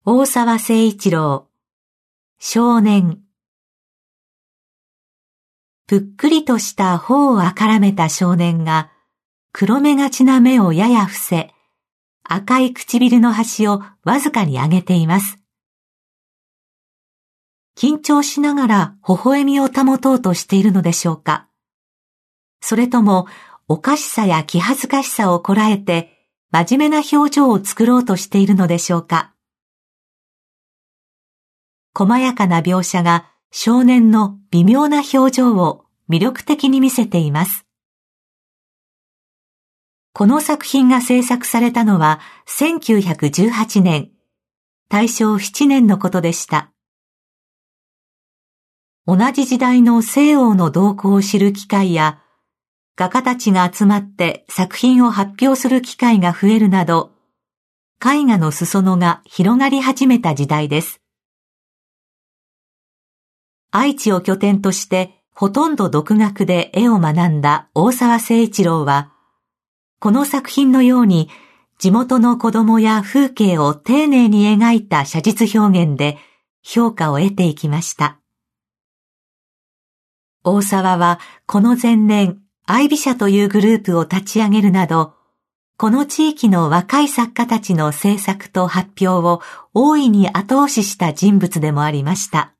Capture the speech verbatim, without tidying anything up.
大沢誠一郎、少年。ぷっくりとした頬をあからめた少年が、黒目がちな目をやや伏せ、赤い唇の端をわずかに上げています。緊張しながら微笑みを保とうとしているのでしょうか。それとも、おかしさや気恥ずかしさをこらえて、真面目な表情を作ろうとしているのでしょうか。細やかな描写が少年の微妙な表情を魅力的に見せています。この作品が制作されたのはせんきゅうひゃくじゅうはちねん、大正ななねんのことでした。同じ時代の西欧の動向を知る機会や、画家たちが集まって作品を発表する機会が増えるなど、絵画の裾野が広がり始めた時代です。愛知を拠点としてほとんど独学で絵を学んだ大沢誠一郎は、この作品のように地元の子供や風景を丁寧に描いた写実表現で評価を得ていきました。大沢はこの前年、愛美社というグループを立ち上げるなど、この地域の若い作家たちの制作と発表を大いに後押しした人物でもありました。